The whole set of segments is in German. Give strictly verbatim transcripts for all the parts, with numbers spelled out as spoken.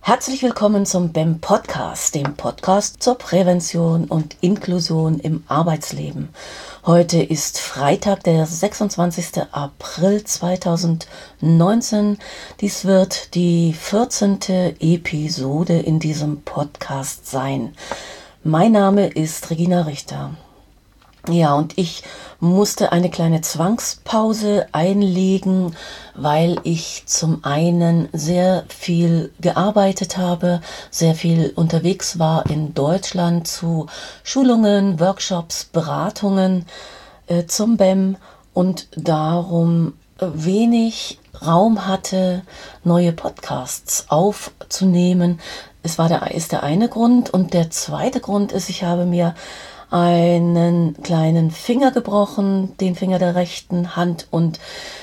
Herzlich willkommen zum B E M Podcast, dem Podcast zur Prävention und Inklusion im Arbeitsleben. Heute ist Freitag, der sechsundzwanzigster April zweitausendneunzehn. Dies wird die vierzehnte Episode in diesem Podcast sein. Mein Name ist Regina Richter. Ja, und ich musste eine kleine Zwangspause einlegen, weil ich zum einen sehr viel gearbeitet habe, sehr viel unterwegs war in Deutschland zu Schulungen, Workshops, Beratungen äh, zum B E M und darum wenig Raum hatte, neue Podcasts aufzunehmen. Es war der, ist der eine Grund, und der zweite Grund ist, ich habe mir einen kleinen Finger gebrochen, den Finger der rechten Hand, und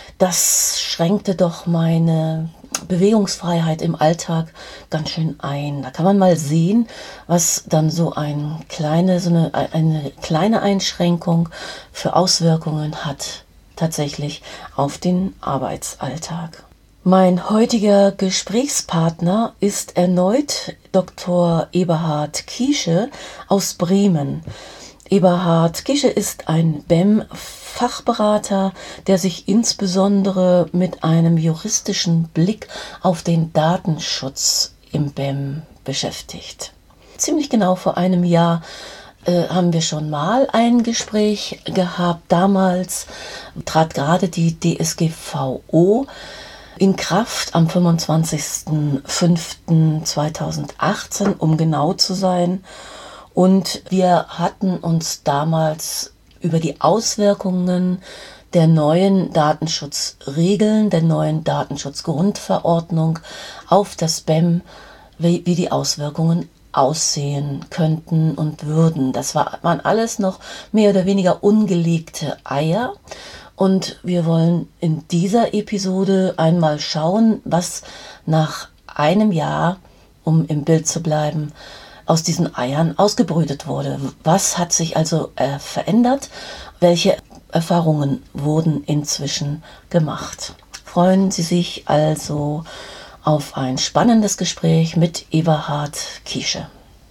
das schränkte doch meine Bewegungsfreiheit im Alltag ganz schön ein. Da kann man mal sehen, was dann so, ein kleine, so eine, eine kleine Einschränkung für Auswirkungen hat, tatsächlich auf den Arbeitsalltag. Mein heutiger Gesprächspartner ist erneut Doktor Eberhard Kiesche aus Bremen. Eberhard Kiesche ist ein B E M-Fachberater, der sich insbesondere mit einem juristischen Blick auf den Datenschutz im B E M beschäftigt. Ziemlich genau vor einem Jahr äh, haben wir schon mal ein Gespräch gehabt. Damals trat gerade die D S G V O in Kraft am fünfundzwanzigsten fünften zweitausendachtzehn, um genau zu sein. Und wir hatten uns damals über die Auswirkungen der neuen Datenschutzregeln, der neuen Datenschutzgrundverordnung auf das B E M, wie, wie die Auswirkungen aussehen könnten und würden. Das war, waren alles noch mehr oder weniger ungelegte Eier. Und wir wollen in dieser Episode einmal schauen, was nach einem Jahr, um im Bild zu bleiben, aus diesen Eiern ausgebrütet wurde. Was hat sich also äh, verändert? Welche Erfahrungen wurden inzwischen gemacht? Freuen Sie sich also auf ein spannendes Gespräch mit Eberhard Kiesche.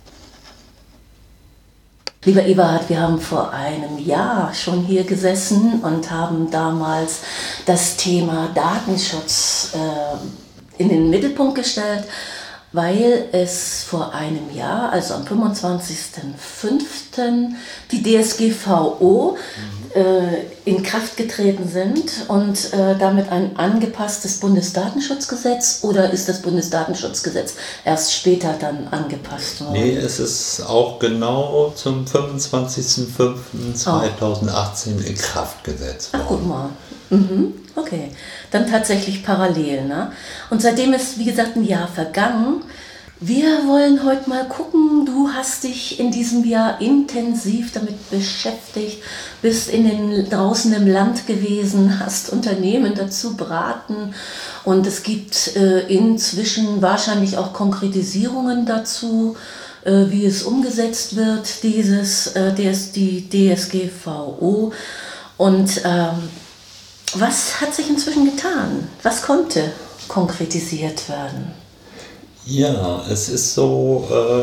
Lieber Eberhard, wir haben vor einem Jahr schon hier gesessen und haben damals das Thema Datenschutz äh, in den Mittelpunkt gestellt, weil es vor einem Jahr, also am fünfundzwanzigsten fünften die D S G V O äh, in Kraft getreten sind und äh, damit ein angepasstes Bundesdatenschutzgesetz, oder ist das Bundesdatenschutzgesetz erst später dann angepasst worden? Nee, es ist auch genau zum fünfundzwanzigsten fünften zweitausendachtzehn in Kraft gesetzt worden. Ach, guck mal. Mhm. Okay, dann tatsächlich parallel, ne? Und seitdem ist, wie gesagt, ein Jahr vergangen. Wir wollen heute mal gucken, du hast dich in diesem Jahr intensiv damit beschäftigt, bist in den, draußen im Land gewesen, hast Unternehmen dazu beraten, und es gibt äh, inzwischen wahrscheinlich auch Konkretisierungen dazu, äh, wie es umgesetzt wird, dieses, äh, des, die D S G V O. Und ähm, was hat sich inzwischen getan? Was konnte konkretisiert werden? Ja, es ist so,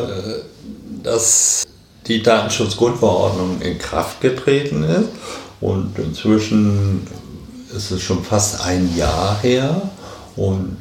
dass die Datenschutzgrundverordnung in Kraft getreten ist, und inzwischen ist es schon fast ein Jahr her, und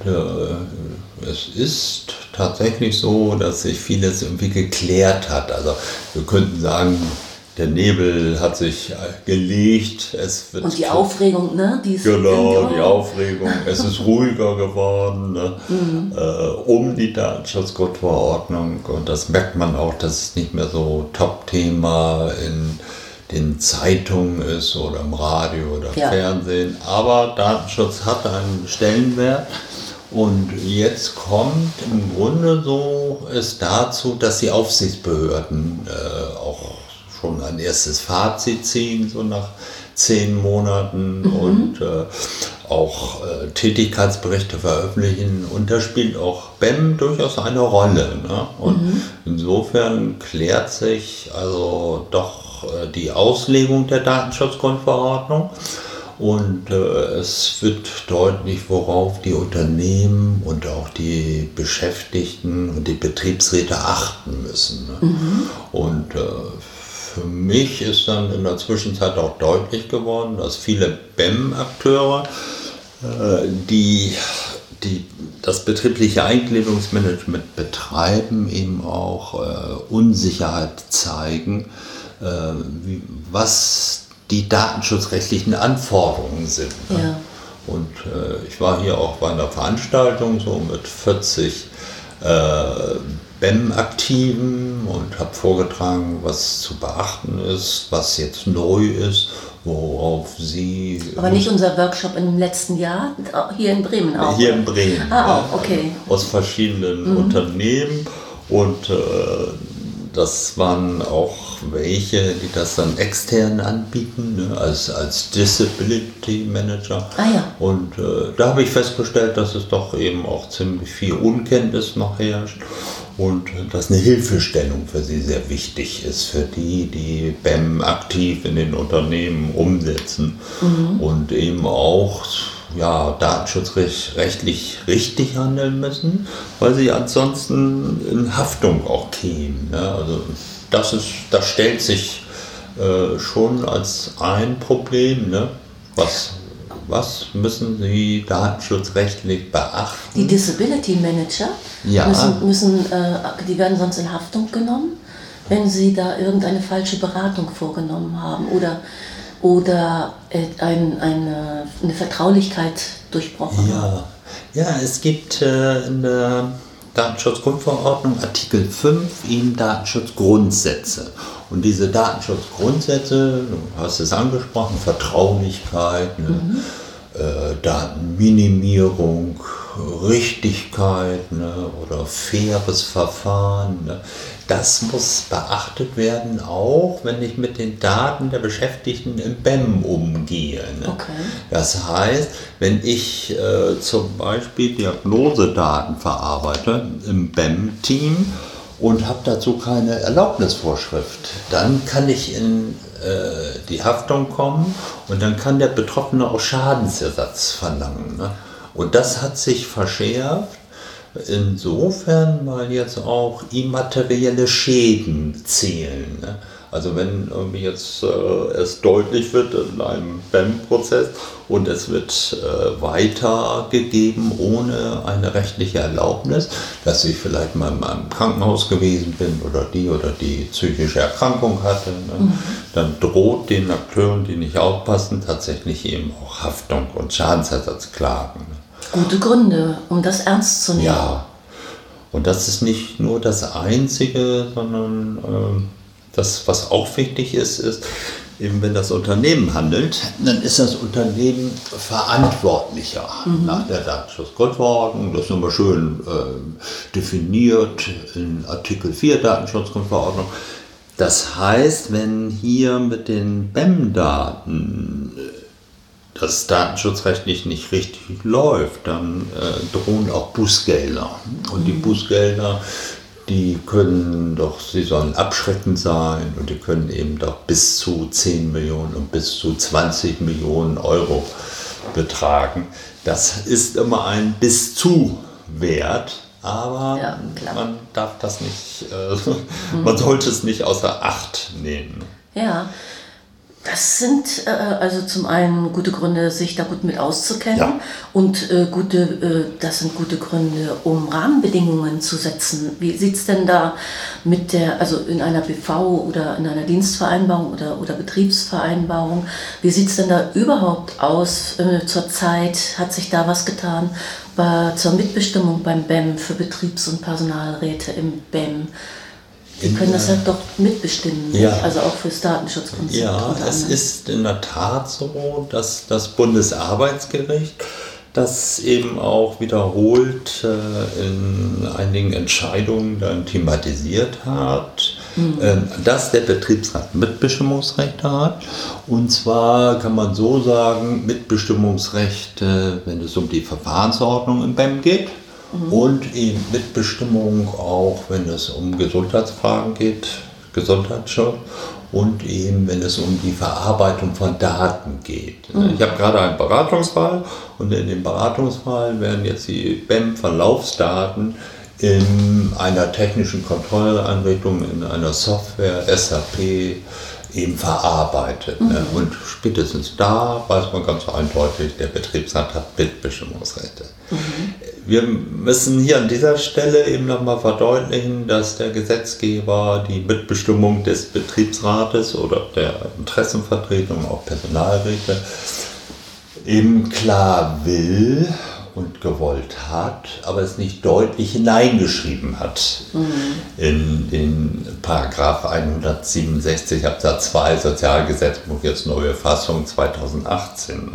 es ist tatsächlich so, dass sich vieles irgendwie geklärt hat. Also wir könnten sagen, der Nebel hat sich gelegt. Es wird und die Aufregung, ne? Die ist genau, die Aufregung. Es ist ruhiger geworden, ne? mhm. äh, um die Datenschutzgrundverordnung. Und das merkt man auch, dass es nicht mehr so Top-Thema in den Zeitungen ist oder im Radio oder im ja. Fernsehen. Aber Datenschutz hat einen Stellenwert. Und jetzt kommt im Grunde so es dazu, dass die Aufsichtsbehörden äh, auch schon ein erstes Fazit ziehen, so nach zehn Monaten, mhm. und äh, auch äh, Tätigkeitsberichte veröffentlichen. Und da spielt auch B E M durchaus eine Rolle. Ne? Und mhm. insofern klärt sich also doch äh, die Auslegung der Datenschutzgrundverordnung. Und äh, es wird deutlich, worauf die Unternehmen und auch die Beschäftigten und die Betriebsräte achten müssen. Ne? Mhm. Und äh, für mich ist dann in der Zwischenzeit auch deutlich geworden, dass viele B E M-Akteure, äh, die, die das betriebliche Eingliederungsmanagement betreiben, eben auch äh, Unsicherheit zeigen, äh, wie, was die datenschutzrechtlichen Anforderungen sind. Ne? Ja. Und äh, ich war hier auch bei einer Veranstaltung so mit vierzig äh, B E M-Aktiven und habe vorgetragen, was zu beachten ist, was jetzt neu ist, worauf sie... Aber nicht unser Workshop im letzten Jahr, hier in Bremen auch? Hier in Bremen, ah, auch, okay. Also aus verschiedenen mhm. Unternehmen und äh, das waren auch welche, die das dann extern anbieten, ne, als, als Disability Manager. Ah, ja. Und äh, da habe ich festgestellt, dass es doch eben auch ziemlich viel Unkenntnis noch herrscht und dass eine Hilfestellung für sie sehr wichtig ist, für die, die B E M aktiv in den Unternehmen umsetzen mhm. und eben auch ja, datenschutzrechtlich richtig handeln müssen, weil sie ansonsten in Haftung auch kämen. Ne? Also das, ist, das stellt sich äh, schon als ein Problem. Ne? Was, was müssen sie datenschutzrechtlich beachten? Die Disability Manager ja. müssen, müssen äh, die werden sonst in Haftung genommen, wenn sie da irgendeine falsche Beratung vorgenommen haben oder oder ein, eine, eine Vertraulichkeit durchbrochen ja. haben. Ja, es gibt äh, in der Datenschutzgrundverordnung Artikel fünf eben Datenschutzgrundsätze. Und diese Datenschutzgrundsätze, du hast es angesprochen, Vertraulichkeit, ne, mhm. äh, Datenminimierung, Richtigkeit, ne, oder faires Verfahren, ne, das muss beachtet werden, auch wenn ich mit den Daten der Beschäftigten im B E M umgehe. Ne? Okay. Das heißt, wenn ich äh, zum Beispiel Diagnosedaten verarbeite im B E M-Team und habe dazu keine Erlaubnisvorschrift, dann kann ich in äh, die Haftung kommen und dann kann der Betroffene auch Schadensersatz verlangen. Ne? Und das hat sich verschärft. Insofern, weil jetzt auch immaterielle Schäden zählen. Ne? Also wenn irgendwie jetzt äh, es deutlich wird in einem B E M-Prozess und es wird äh, weitergegeben ohne eine rechtliche Erlaubnis, dass ich vielleicht mal in einem Krankenhaus gewesen bin oder die oder die psychische Erkrankung hatte, ne? Mhm. Dann droht den Akteuren, die nicht aufpassen, tatsächlich eben auch Haftung und Schadensersatzklagen. Ne? Gute Gründe, um das ernst zu nehmen. Ja, und das ist nicht nur das Einzige, sondern äh, das, was auch wichtig ist, ist, eben wenn das Unternehmen handelt, dann ist das Unternehmen verantwortlicher mhm. nach der Datenschutzgrundverordnung. Das ist nochmal schön äh, definiert in Artikel vier Datenschutzgrundverordnung. Das heißt, wenn hier mit den B E M-Daten das datenschutzrechtlich nicht richtig läuft, dann äh, drohen auch Bußgelder. Und die Bußgelder, die können doch, sie sollen abschreckend sein und die können eben doch bis zu zehn Millionen und bis zu zwanzig Millionen Euro betragen. Das ist immer ein bis zu Wert, aber ja, man darf das nicht, äh, mhm. man sollte es nicht außer Acht nehmen. Ja. Das sind äh, also zum einen gute Gründe, sich da gut mit auszukennen ja. und äh, gute, äh, das sind gute Gründe, um Rahmenbedingungen zu setzen. Wie sieht es denn da mit der, also in einer B V oder in einer Dienstvereinbarung oder, oder Betriebsvereinbarung, wie sieht es denn da überhaupt aus? Äh, zurzeit hat sich da was getan bei, zur Mitbestimmung beim B E M für Betriebs- und Personalräte im B E M. Sie können das halt doch mitbestimmen, ja. Also auch fürs Datenschutzkonzept. Ja, es ist in der Tat so, dass das Bundesarbeitsgericht das eben auch wiederholt äh, in einigen Entscheidungen dann thematisiert hat, mhm. äh, dass der Betriebsrat Mitbestimmungsrechte hat. Und zwar kann man so sagen, Mitbestimmungsrechte, wenn es um die Verfahrensordnung im B E M geht. Und eben Mitbestimmung auch, wenn es um Gesundheitsfragen geht, Gesundheitsschutz. und eben, wenn es um die Verarbeitung von Daten geht. Mhm. Ich habe gerade einen Beratungsfall und in dem Beratungsfall werden jetzt die B E M-Verlaufsdaten in einer technischen Kontrolleinrichtung, in einer Software, S A P, eben verarbeitet. Mhm. Ne? Und spätestens da weiß man ganz eindeutig, der Betriebsrat hat Mitbestimmungsrechte. Mhm. Wir müssen hier an dieser Stelle eben nochmal verdeutlichen, dass der Gesetzgeber die Mitbestimmung des Betriebsrates oder der Interessenvertretung, auch Personalräte, eben klar will und gewollt hat, aber es nicht deutlich hineingeschrieben hat mhm. in den Paragraph hundertsiebenundsechzig Absatz zwei Sozialgesetzbuch, jetzt neue Fassung zweitausendachtzehn.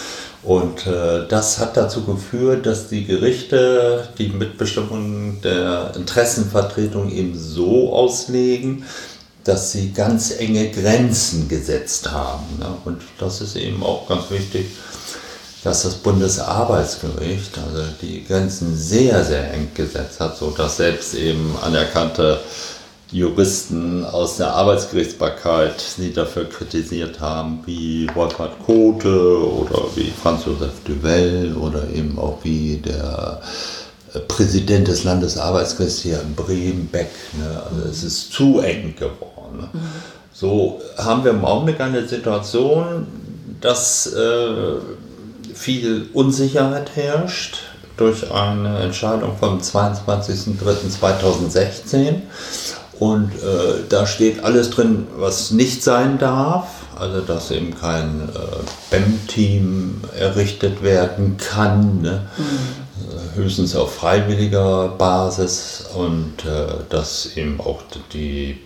Und äh, das hat dazu geführt, dass die Gerichte die Mitbestimmung der Interessenvertretung eben so auslegen, dass sie ganz enge Grenzen gesetzt haben. Ne? Und das ist eben auch ganz wichtig, dass das Bundesarbeitsgericht also die Grenzen sehr, sehr eng gesetzt hat, sodass selbst eben anerkannte Juristen aus der Arbeitsgerichtsbarkeit sie dafür kritisiert haben, wie Wolfhard Kothe oder wie Franz Josef Duvel oder eben auch wie der Präsident des Landesarbeitsgerichts hier in Bremen, Beck. Ne? Also es ist zu eng geworden. Ne? Mhm. So haben wir im Augenblick eine Situation, dass äh, viel Unsicherheit herrscht durch eine Entscheidung vom zweiundzwanzigsten dritten zweitausendsechzehn. Und äh, da steht alles drin, was nicht sein darf. Also dass eben kein äh, B E M-Team errichtet werden kann, ne? Mhm. Höchstens auf freiwilliger Basis und äh, dass eben auch die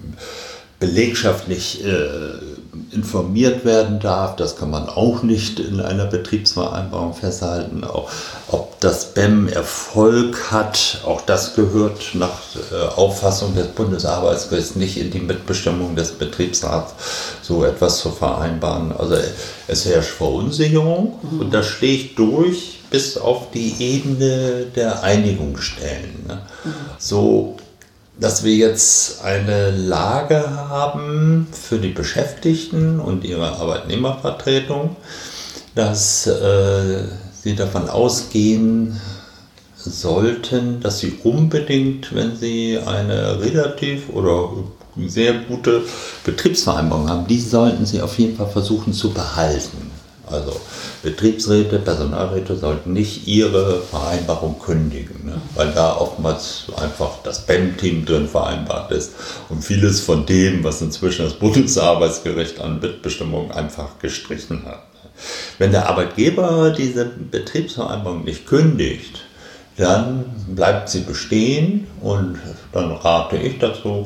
Belegschaft nicht äh, informiert werden darf. Das kann man auch nicht in einer Betriebsvereinbarung festhalten. Auch, ob das B E M Erfolg hat, auch das gehört nach äh, Auffassung des Bundesarbeitsgerichts nicht in die Mitbestimmung des Betriebsrats, so etwas zu vereinbaren. Also es herrscht Verunsicherung mhm. und das schlägt durch bis auf die Ebene der Einigungsstellen. Ne? Mhm. So dass wir jetzt eine Lage haben für die Beschäftigten und ihre Arbeitnehmervertretung, dass äh, sie davon ausgehen sollten, dass sie unbedingt, wenn sie eine relativ oder sehr gute Betriebsvereinbarung haben, die sollten sie auf jeden Fall versuchen zu behalten. Also Betriebsräte, Personalräte sollten nicht ihre Vereinbarung kündigen, ne? Weil da oftmals einfach das B E M-Team drin vereinbart ist und vieles von dem, was inzwischen das Bundesarbeitsgericht an Mitbestimmung einfach gestrichen hat. Wenn der Arbeitgeber diese Betriebsvereinbarung nicht kündigt, dann bleibt sie bestehen und dann rate ich dazu,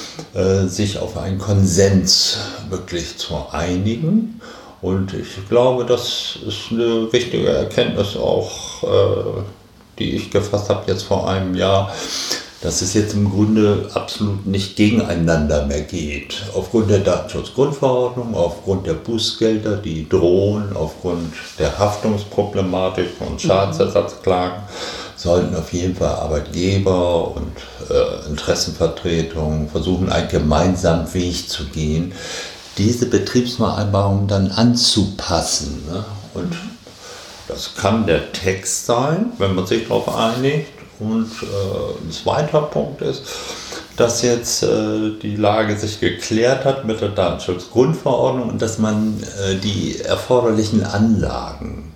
sich auf einen Konsens wirklich zu einigen. Und ich glaube, das ist eine wichtige Erkenntnis auch, äh, die ich gefasst habe jetzt vor einem Jahr, dass es jetzt im Grunde absolut nicht gegeneinander mehr geht. Aufgrund der Datenschutzgrundverordnung, aufgrund der Bußgelder, die drohen, aufgrund der Haftungsproblematik und Schadensersatzklagen, sollten auf jeden Fall Arbeitgeber und äh, Interessenvertretungen versuchen, einen gemeinsamen Weg zu gehen, diese Betriebsvereinbarung dann anzupassen. Ne? Und das kann der Text sein, wenn man sich darauf einigt. Und äh, ein zweiter Punkt ist, dass jetzt äh, die Lage sich geklärt hat mit der Datenschutzgrundverordnung und dass man äh, die erforderlichen Anlagen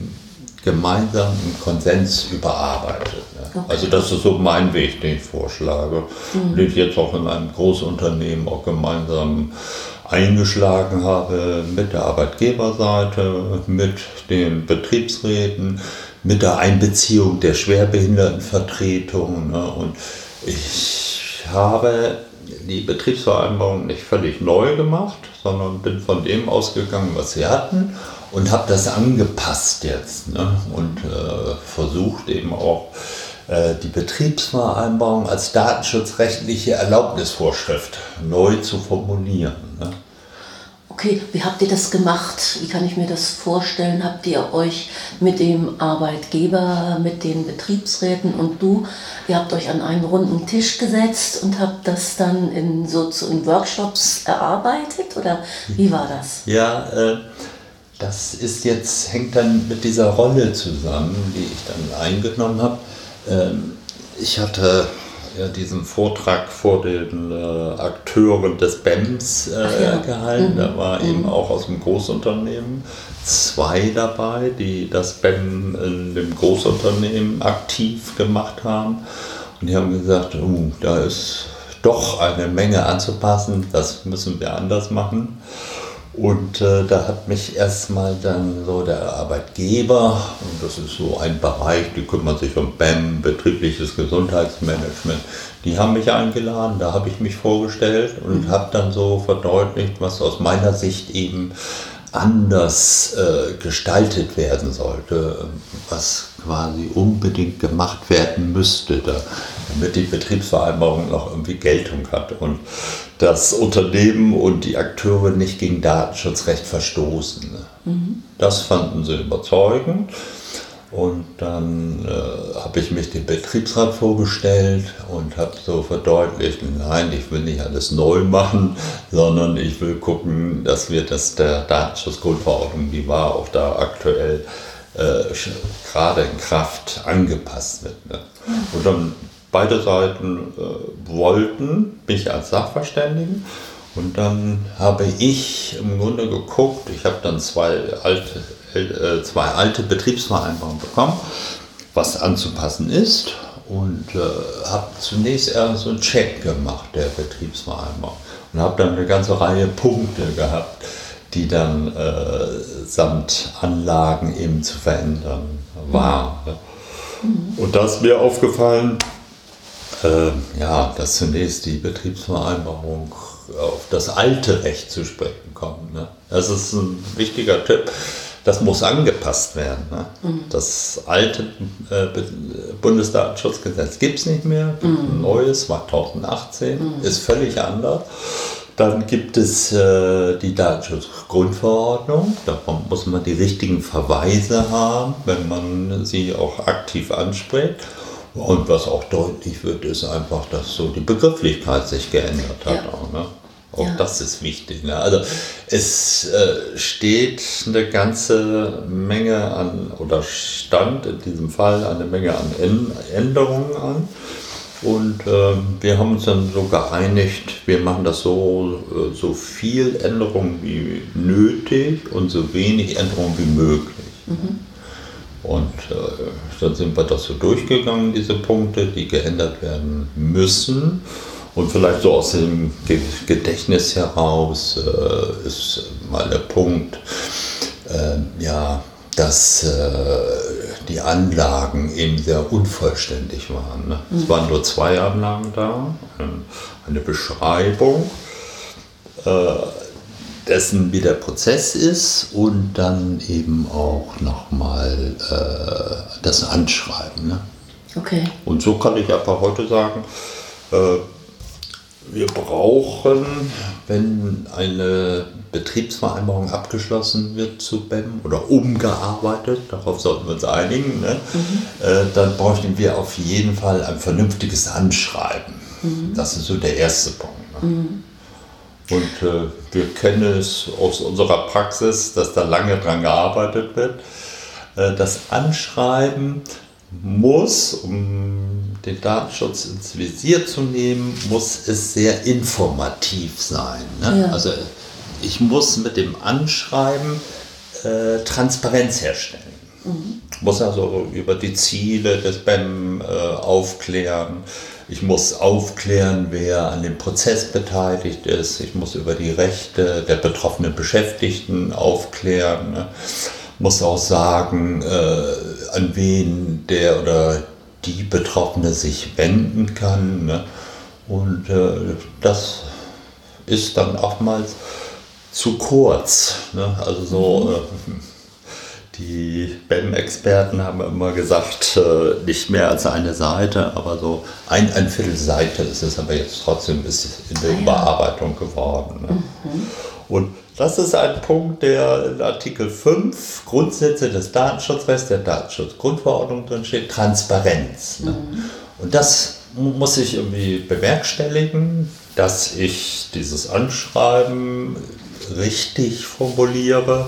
gemeinsam im Konsens überarbeitet. Ne? Okay. Also das ist so mein Weg, den ich vorschlage, mhm. den ich jetzt auch in einem Großunternehmen auch gemeinsam eingeschlagen habe mit der Arbeitgeberseite, mit den Betriebsräten, mit der Einbeziehung der Schwerbehindertenvertretung. Ne? Und ich habe die Betriebsvereinbarung nicht völlig neu gemacht, sondern bin von dem ausgegangen, was sie hatten und habe das angepasst jetzt. Ne? Und äh, versucht eben auch äh, die Betriebsvereinbarung als datenschutzrechtliche Erlaubnisvorschrift neu zu formulieren. Ne? Okay, wie habt ihr das gemacht? Wie kann ich mir das vorstellen? Habt ihr euch mit dem Arbeitgeber, mit den Betriebsräten und du, ihr habt euch an einen runden Tisch gesetzt und habt das dann in so zu, in Workshops erarbeitet? Oder wie war das? Ja, äh, das ist jetzt, hängt dann mit dieser Rolle zusammen, die ich dann eingenommen habe. Ähm, ich hatte ja diesen Vortrag vor den äh, Akteuren des B E M S äh, ja. gehalten. Mhm. Da war mhm. eben auch aus dem Großunternehmen zwei dabei, die das B E M in dem Großunternehmen aktiv gemacht haben. Und die haben gesagt, oh, da ist doch eine Menge anzupassen, das müssen wir anders machen. Und äh, da hat mich erstmal dann so der Arbeitgeber, und das ist so ein Bereich, die kümmert sich um B E M, betriebliches Gesundheitsmanagement, die haben mich eingeladen, da habe ich mich vorgestellt und mhm. habe dann so verdeutlicht, was aus meiner Sicht eben anders äh, gestaltet werden sollte, was quasi unbedingt gemacht werden müsste, da, damit die Betriebsvereinbarung noch irgendwie Geltung hat und das Unternehmen und die Akteure nicht gegen Datenschutzrecht verstoßen. Mhm. Das fanden sie überzeugend. Und dann äh, habe ich mich dem Betriebsrat vorgestellt und habe so verdeutlicht, nein, ich will nicht alles neu machen, sondern ich will gucken, dass wir das der Datenschutzgrundverordnung, die war auch da aktuell äh, gerade in Kraft, angepasst wird. Ne? Und dann beide Seiten äh, wollten mich als Sachverständigen. Und dann habe ich im Grunde geguckt, ich habe dann zwei alte, äh, zwei alte Betriebsvereinbarungen bekommen, was anzupassen ist, und äh, habe zunächst erst so einen Check gemacht der Betriebsvereinbarung und habe dann eine ganze Reihe Punkte gehabt, die dann äh, samt Anlagen eben zu verändern waren. Mhm. Und da ist mir aufgefallen, äh, ja, dass zunächst die Betriebsvereinbarung auf das alte Recht zu sprechen kommt. Ne? Das ist ein wichtiger Tipp. Das muss angepasst werden. Ne? Mhm. Das alte äh, Bundesdatenschutzgesetz gibt es nicht mehr. Mhm. Ein neues, zweitausendachtzehn, mhm. ist völlig anders. Dann gibt es äh, die Datenschutzgrundverordnung. Da muss man die richtigen Verweise haben, wenn man sie auch aktiv anspricht. Und was auch deutlich wird, ist einfach, dass so die Begrifflichkeit sich geändert hat. Ja. Auch, ne? Auch ja. Das ist wichtig. Ne? Also es äh, steht eine ganze Menge an, oder stand in diesem Fall eine Menge an Änderungen an. Und äh, wir haben uns dann so geeinigt, wir machen das so, äh, so viel Änderungen wie nötig und so wenig Änderungen wie möglich. Mhm. Und äh, dann sind wir das so durchgegangen, diese Punkte, die geändert werden müssen. Und vielleicht so aus dem Gedächtnis heraus äh, ist mal der Punkt, äh, ja, dass äh, die Anlagen eben sehr unvollständig waren. Ne? Mhm. Es waren nur zwei Anlagen da, eine Beschreibung äh, dessen, wie der Prozess ist, und dann eben auch nochmal äh, das Anschreiben. Ne? Okay. Und so kann ich einfach heute sagen, äh, wir brauchen, wenn eine Betriebsvereinbarung abgeschlossen wird zu B E M oder umgearbeitet, darauf sollten wir uns einigen, ne? Mhm. äh, dann bräuchten wir auf jeden Fall ein vernünftiges Anschreiben. Mhm. Das ist so der erste Punkt. Ne? Mhm. Und äh, wir kennen es aus unserer Praxis, dass da lange dran gearbeitet wird. Äh, das Anschreiben muss, um den Datenschutz ins Visier zu nehmen, muss es sehr informativ sein. Ne? Ja. Also ich muss mit dem Anschreiben äh, Transparenz herstellen. Mhm. Ich muss also über die Ziele des B E M äh, aufklären. Ich muss aufklären, wer an dem Prozess beteiligt ist. Ich muss über die Rechte der betroffenen Beschäftigten aufklären. Ne? Ich muss auch sagen, äh, an wen der oder die Betroffene sich wenden kann. Ne? Und äh, das ist dann oftmals zu kurz. Ne? Also so, äh, die B E M-Experten haben immer gesagt, äh, nicht mehr als eine Seite, aber so ein, ein Viertel Seite ist es aber jetzt trotzdem ist in der ah, ja. Überarbeitung geworden. Ne? Mhm. Und das ist ein Punkt, der in Artikel fünf Grundsätze des Datenschutzrechts, der Datenschutzgrundverordnung drin steht, Transparenz. Ne? Mhm. Und das muss ich irgendwie bewerkstelligen, dass ich dieses Anschreiben richtig formuliere,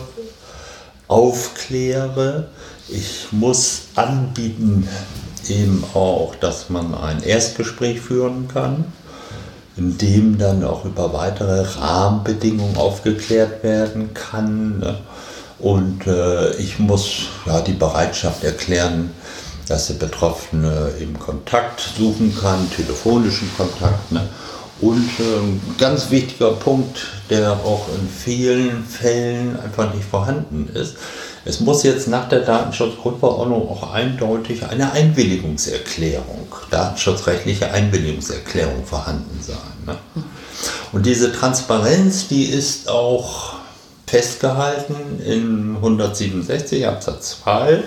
aufkläre. Ich muss anbieten eben auch, dass man ein Erstgespräch führen kann, in dem dann auch über weitere Rahmenbedingungen aufgeklärt werden kann. Und äh, ich muss ja, die Bereitschaft erklären, dass der Betroffene eben Kontakt suchen kann, telefonischen Kontakt. Ne? Und äh, ein ganz wichtiger Punkt, der auch in vielen Fällen einfach nicht vorhanden ist, es muss jetzt nach der Datenschutzgrundverordnung auch eindeutig eine Einwilligungserklärung, datenschutzrechtliche Einwilligungserklärung vorhanden sein. Ne? Und diese Transparenz, die ist auch festgehalten in hundertsiebenundsechzig Absatz zwei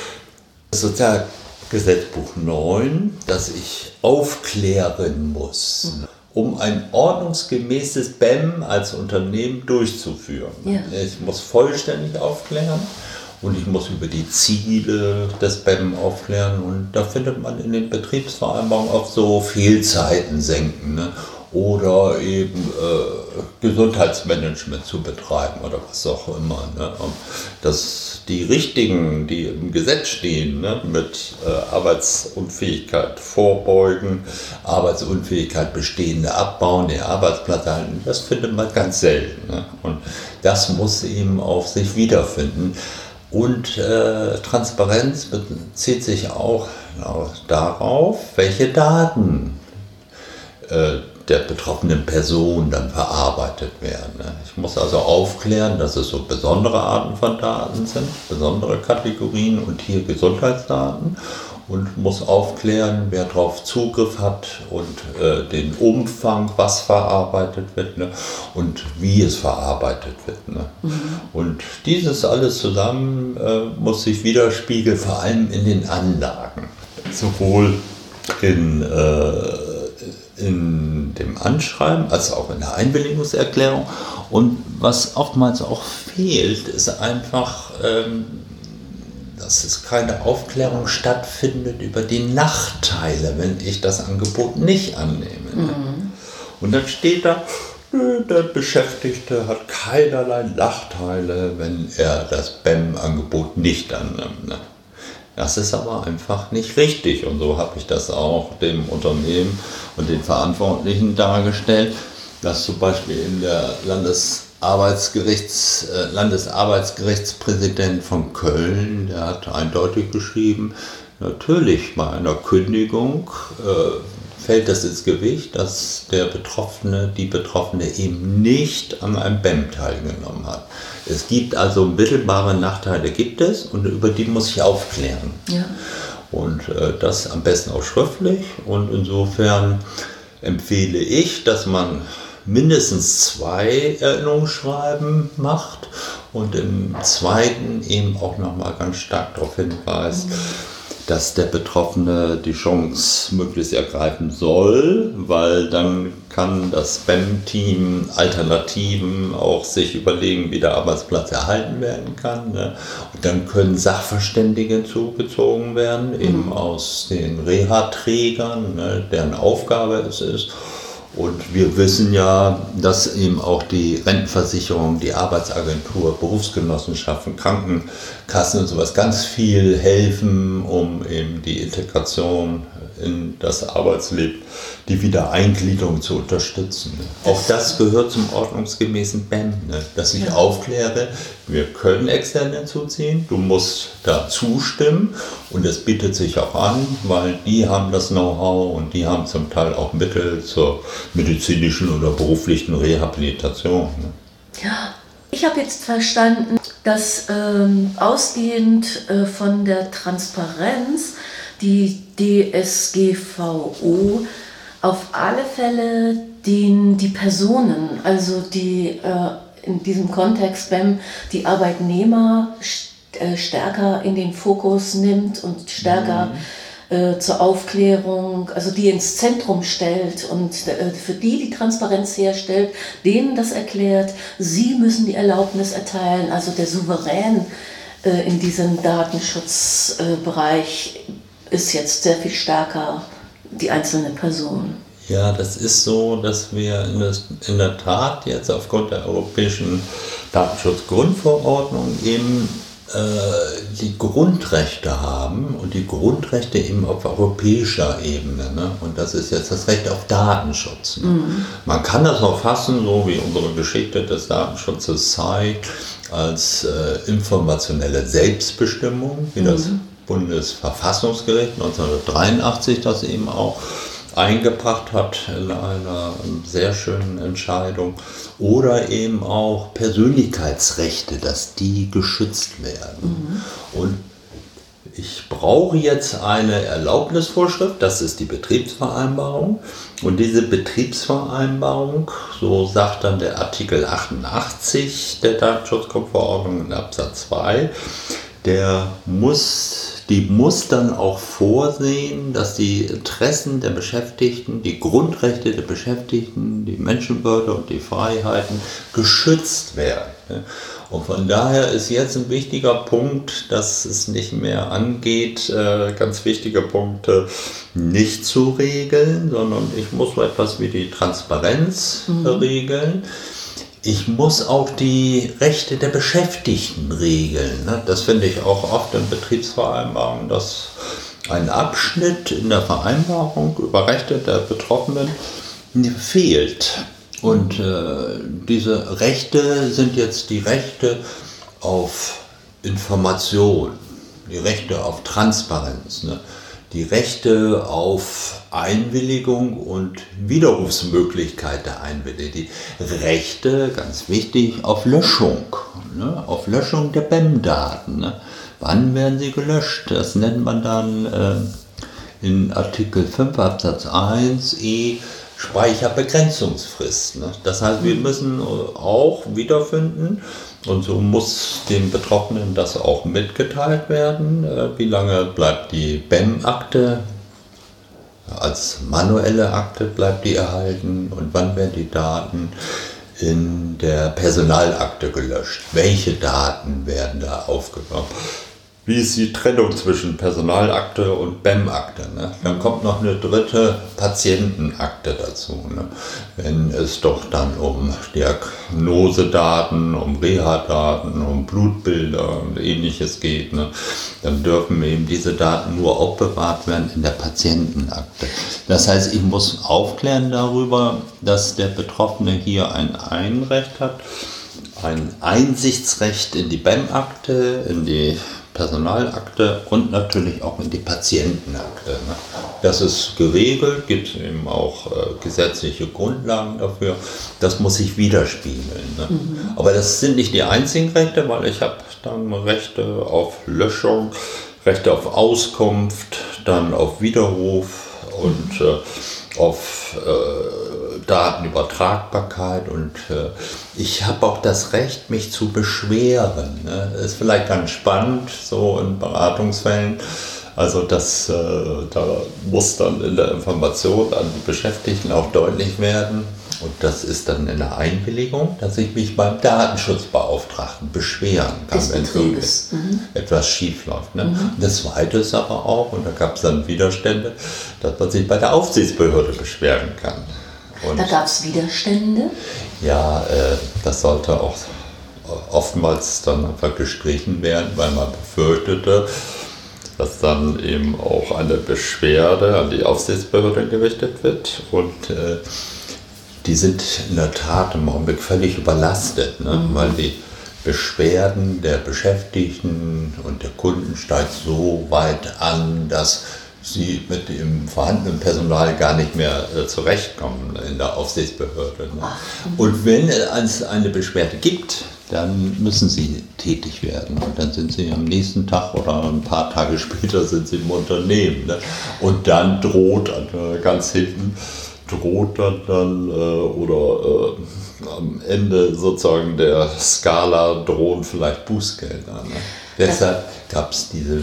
Sozialgesetzbuch neun, dass ich aufklären muss, um ein ordnungsgemäßes B E M als Unternehmen durchzuführen. Ja. Ich muss vollständig aufklären und ich muss über die Ziele des B E M aufklären. Und da findet man in den Betriebsvereinbarungen auch so Fehlzeiten senken, ne? Oder eben äh, Gesundheitsmanagement zu betreiben oder was auch immer. Ne? Dass die richtigen, die im Gesetz stehen, ne? mit äh, Arbeitsunfähigkeit vorbeugen, Arbeitsunfähigkeit bestehende abbauen, den Arbeitsplatz halten, das findet man ganz selten. Ne? Und das muss eben auf sich wiederfinden. Und äh, Transparenz bezieht sich auch ja, darauf, welche Daten äh, der betroffenen Person dann verarbeitet werden. Ich muss also aufklären, dass es so besondere Arten von Daten sind, besondere Kategorien und hier Gesundheitsdaten, und muss aufklären, wer darauf Zugriff hat und äh, den Umfang, was verarbeitet wird, ne, und wie es verarbeitet wird. Ne. Mhm. Und dieses alles zusammen äh, muss sich widerspiegeln, vor allem in den Anlagen, sowohl in äh, in dem Anschreiben, als auch in der Einwilligungserklärung. Und was oftmals auch fehlt, ist einfach, ähm, dass es keine Aufklärung stattfindet über die Nachteile, wenn ich das Angebot nicht annehme. Mhm. Und dann steht da, der Beschäftigte hat keinerlei Nachteile, wenn er das B E M-Angebot nicht annimmt. Ne? Das ist aber einfach nicht richtig, und so habe ich das auch dem Unternehmen und den Verantwortlichen dargestellt, dass zum Beispiel in der Landesarbeitsgerichts, äh, Landesarbeitsgerichtspräsident von Köln, der hat eindeutig geschrieben, natürlich bei einer Kündigung äh, fällt das ins Gewicht, dass der Betroffene, die Betroffene eben nicht an einem B E M teilgenommen hat. Es gibt also mittelbare Nachteile, gibt es, und über die muss ich aufklären. Ja. Und äh, das am besten auch schriftlich, und insofern empfehle ich, dass man mindestens zwei Erinnerungsschreiben macht und im zweiten eben auch nochmal ganz stark darauf hinweist, mhm. dass der Betroffene die Chance möglichst ergreifen soll, weil dann kann das B E M-Team Alternativen auch sich überlegen, wie der Arbeitsplatz erhalten werden kann. Ne? Und dann können Sachverständige hinzugezogen werden, mhm. eben aus den Reha-Trägern, ne, deren Aufgabe es ist. Und wir wissen ja, dass eben auch die Rentenversicherung, die Arbeitsagentur, Berufsgenossenschaften, Krankenkassen und sowas ganz viel helfen, um eben die Integration in das Arbeitsleben, die Wiedereingliederung zu unterstützen. Auch das gehört zum ordnungsgemäßen B E M, ne? Dass ich ja. aufkläre, wir können extern hinzuziehen, du musst da zustimmen, und es bietet sich auch an, weil die haben das Know-how und die haben zum Teil auch Mittel zur medizinischen oder beruflichen Rehabilitation. Ne? Ja. Ich habe jetzt verstanden, dass ähm, ausgehend äh, von der Transparenz die D S G V O auf alle Fälle den, die Personen, also die äh, in diesem Kontext B E M, die Arbeitnehmer st- äh, stärker in den Fokus nimmt und stärker mhm. äh, zur Aufklärung, also die ins Zentrum stellt und äh, für die die Transparenz herstellt, denen das erklärt, sie müssen die Erlaubnis erteilen, also der Souverän äh, in diesem Datenschutzbereich äh, ist jetzt sehr viel stärker die einzelne Person. Ja, das ist so, dass wir in, das, in der Tat jetzt aufgrund der Europäischen Datenschutzgrundverordnung eben äh, die Grundrechte haben und die Grundrechte eben auf europäischer Ebene. Ne? Und das ist jetzt das Recht auf Datenschutz. Ne? Mhm. Man kann das auch fassen, so wie unsere Geschichte des Datenschutzes zeigt, als äh, informationelle Selbstbestimmung, wie mhm. das Bundesverfassungsgericht neunzehnhundertdreiundachtzig das eben auch eingebracht hat in einer sehr schönen Entscheidung, oder eben auch Persönlichkeitsrechte, dass die geschützt werden. Mhm. Und ich brauche jetzt eine Erlaubnisvorschrift, das ist die Betriebsvereinbarung, und diese Betriebsvereinbarung, so sagt dann der Artikel achtundachtzig der Datenschutzgrundverordnung in Absatz zwei, der muss Die muss dann auch vorsehen, dass die Interessen der Beschäftigten, die Grundrechte der Beschäftigten, die Menschenwürde und die Freiheiten geschützt werden. Und von daher ist jetzt ein wichtiger Punkt, dass es nicht mehr angeht, ganz wichtige Punkte nicht zu regeln, sondern ich muss so etwas wie die Transparenz mhm. regeln. Ich muss auch die Rechte der Beschäftigten regeln. Das finde ich auch oft in Betriebsvereinbarungen, dass ein Abschnitt in der Vereinbarung über Rechte der Betroffenen fehlt. Und äh, diese Rechte sind jetzt die Rechte auf Information, die Rechte auf Transparenz, ne? Die Rechte auf Einwilligung und Widerrufsmöglichkeit der Einwilligung, die Rechte, ganz wichtig, auf Löschung, ne? Auf Löschung der B E M-Daten. Ne? Wann werden sie gelöscht? Das nennt man dann äh, in Artikel fünf Absatz eins e Speicherbegrenzungsfrist. Ne? Das heißt, wir müssen auch wiederfinden, und so muss den Betroffenen das auch mitgeteilt werden, wie lange bleibt die B E M-Akte, als manuelle Akte bleibt die erhalten, und wann werden die Daten in der Personalakte gelöscht, welche Daten werden da aufgenommen. Wie ist die Trennung zwischen Personalakte und B E M-Akte? Ne? Dann kommt noch eine dritte Patientenakte dazu. Ne? Wenn es doch dann um Diagnosedaten, um Reha-Daten, um Blutbilder und ähnliches geht, ne? Dann dürfen eben diese Daten nur aufbewahrt werden in der Patientenakte. Das heißt, ich muss aufklären darüber, dass der Betroffene hier ein Einrecht hat, ein Einsichtsrecht in die B E M-Akte, in die Personalakte und natürlich auch in die Patientenakte. Ne? Das ist geregelt, gibt es eben auch äh, gesetzliche Grundlagen dafür. Das muss sich widerspiegeln. Ne? Mhm. Aber das sind nicht die einzigen Rechte, weil ich habe dann Rechte auf Löschung, Rechte auf Auskunft, dann auf Widerruf und äh, auf äh, Datenübertragbarkeit, und äh, ich habe auch das Recht, mich zu beschweren. Ne? Ist vielleicht ganz spannend, so in Beratungsfällen. Also das, äh, da muss dann in der Information an die Beschäftigten auch deutlich werden, und das ist dann in der Einwilligung, dass ich mich beim Datenschutzbeauftragten beschweren kann, wenn so mhm. etwas schief läuft. Ne? Mhm. Das Zweite ist aber auch, und da gab es dann Widerstände, dass man sich bei der Aufsichtsbehörde beschweren kann. Und da gab es Widerstände? Ja, äh, das sollte auch oftmals dann einfach gestrichen werden, weil man befürchtete, dass dann eben auch eine Beschwerde an die Aufsichtsbehörde gerichtet wird, und äh, die sind in der Tat im Augenblick völlig überlastet, ne? Mhm. Weil die Beschwerden der Beschäftigten und der Kunden steigt so weit an, dass sie mit dem vorhandenen Personal gar nicht mehr äh, zurechtkommen in der Aufsichtsbehörde. Ne? Und wenn es eine Beschwerde gibt, dann müssen sie tätig werden. Und dann sind sie am nächsten Tag oder ein paar Tage später sind sie im Unternehmen. Ne? Und dann droht äh, ganz hinten, droht dann, dann äh, oder äh, am Ende sozusagen der Skala drohen vielleicht Bußgelder. Ne? Deshalb gab es diese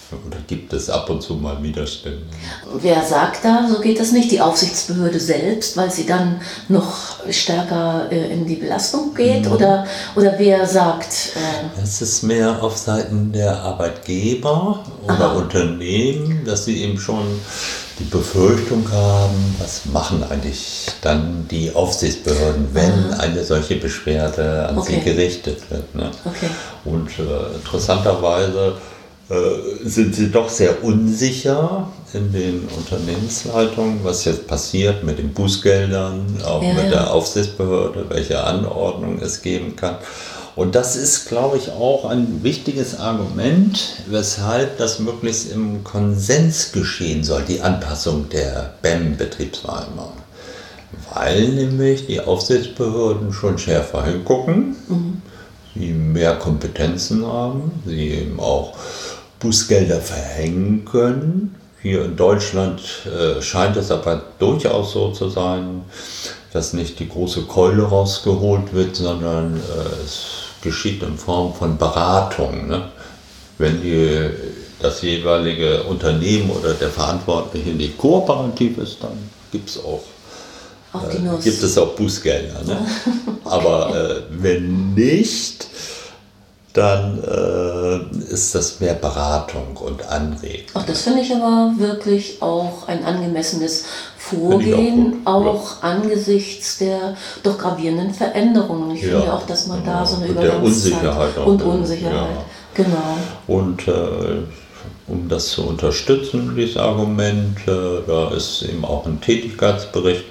Oder gibt es ab und zu mal Widerstände? Wer sagt da, so geht das nicht? Die Aufsichtsbehörde selbst, weil sie dann noch stärker äh, in die Belastung geht? Mhm. Oder, oder wer sagt... Äh es ist mehr auf Seiten der Arbeitgeber oder Aha. Unternehmen, dass sie eben schon die Befürchtung haben, was machen eigentlich dann die Aufsichtsbehörden, wenn Aha. eine solche Beschwerde an okay. sie gerichtet wird. Ne? Okay. Und äh, interessanterweise sind sie doch sehr unsicher in den Unternehmensleitungen, was jetzt passiert mit den Bußgeldern, auch ja, mit ja. der Aufsichtsbehörde, welche Anordnung es geben kann. Und das ist, glaube ich, auch ein wichtiges Argument, weshalb das möglichst im Konsens geschehen soll, die Anpassung der B E M-Betriebsvereinbarung. Weil nämlich die Aufsichtsbehörden schon schärfer hingucken, mhm. sie mehr Kompetenzen haben, sie eben auch Bußgelder verhängen können. Hier in Deutschland äh, scheint es aber durchaus so zu sein, dass nicht die große Keule rausgeholt wird, sondern äh, es geschieht in Form von Beratung. Ne? Wenn die, das jeweilige Unternehmen oder der Verantwortliche nicht kooperativ ist, dann gibt es auch, äh, gibt es auch Bußgelder. Ne? Okay. Aber äh, wenn nicht, dann äh, ist das mehr Beratung und Anregung. Ach, das finde ich aber wirklich auch ein angemessenes Vorgehen, auch, auch ja. angesichts der doch gravierenden Veränderungen. Ich ja, finde auch, dass man genau. da so eine Übergangszeit... Und der Unsicherheit. Auch und Unsicherheit, ja. genau. Und äh, um das zu unterstützen, dieses Argument, äh, da ist eben auch ein Tätigkeitsbericht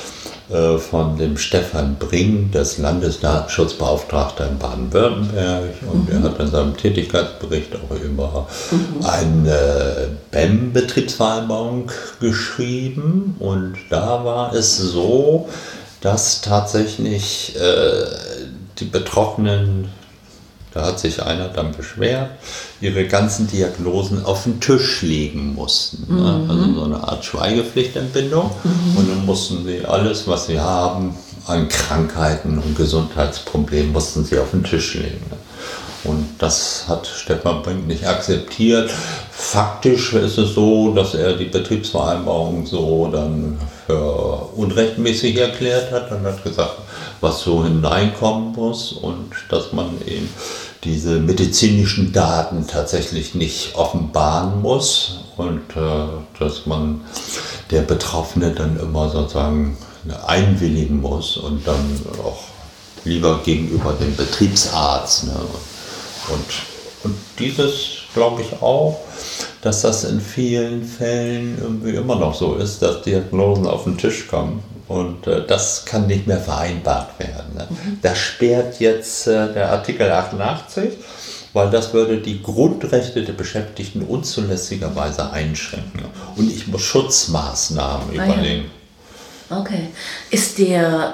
von dem Stefan Bring, des Landesdatenschutzbeauftragter in Baden-Württemberg. Und mhm. er hat in seinem Tätigkeitsbericht auch über mhm. eine B E M-Betriebsvereinbarung geschrieben. Und da war es so, dass tatsächlich äh, die Betroffenen, da hat sich einer dann beschwert, ihre ganzen Diagnosen auf den Tisch legen mussten. Mhm. Ne? Also so eine Art Schweigepflichtentbindung. Mhm. Und dann mussten sie alles, was sie haben, an Krankheiten und Gesundheitsproblemen, mussten sie auf den Tisch legen. Ne? Und das hat Stefan Brink nicht akzeptiert. Faktisch ist es so, dass er die Betriebsvereinbarung so dann für unrechtmäßig erklärt hat und hat gesagt, was so hineinkommen muss und dass man eben diese medizinischen Daten tatsächlich nicht offenbaren muss und äh, dass man der Betroffene dann immer sozusagen einwilligen muss und dann auch lieber gegenüber dem Betriebsarzt. Ne? Und, und dieses glaube ich auch, dass das in vielen Fällen irgendwie immer noch so ist, dass Diagnosen auf den Tisch kommen. Und äh, das kann nicht mehr vereinbart werden. Ne? Mhm. Das sperrt jetzt äh, der Artikel achtundachtzig, weil das würde die Grundrechte der Beschäftigten unzulässigerweise einschränken. Und ich muss Schutzmaßnahmen ah, überlegen. Ja. Okay. Ist der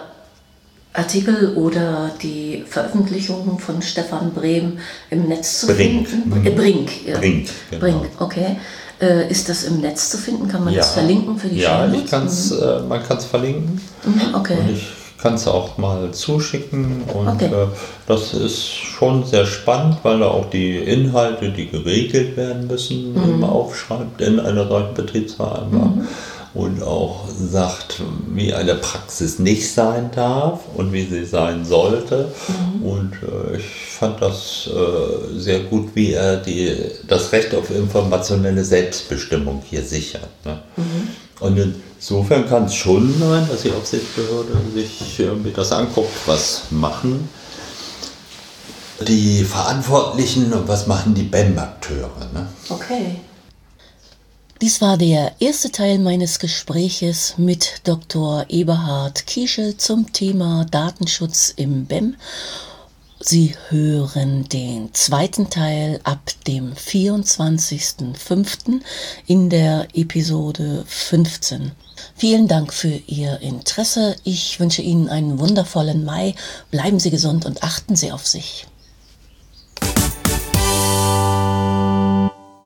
Artikel oder die Veröffentlichungen von Stefan Brehm im Netz zu Brink. finden? Äh, Brink. Ja. Brink, genau. Brink, okay. Äh, ist das im Netz zu finden? Kann man ja. das verlinken für die Ja, ich kann's, mhm. äh, man kann es verlinken. Mhm, okay. Und ich kann es auch mal zuschicken. Und okay. äh, das ist schon sehr spannend, weil er auch die Inhalte, die geregelt werden müssen, mhm. eben aufschreibt in einer solchen Betriebsvereinbarung. Mhm. Und auch sagt, wie eine Praxis nicht sein darf und wie sie sein sollte. Mhm. Und äh, ich fand das äh, sehr gut, wie er die, das Recht auf informationelle Selbstbestimmung hier sichert. Ne? Mhm. Und insofern kann es schon sein, dass die Aufsichtsbehörde sich äh, das anguckt, was machen die Verantwortlichen und was machen die B E M-Akteure. Ne? Okay. Dies war der erste Teil meines Gespräches mit Doktor Eberhard Kieschel zum Thema Datenschutz im B E M. Sie hören den zweiten Teil ab dem vierundzwanzigsten fünften in der Episode fünfzehn. Vielen Dank für Ihr Interesse. Ich wünsche Ihnen einen wundervollen Mai. Bleiben Sie gesund und achten Sie auf sich.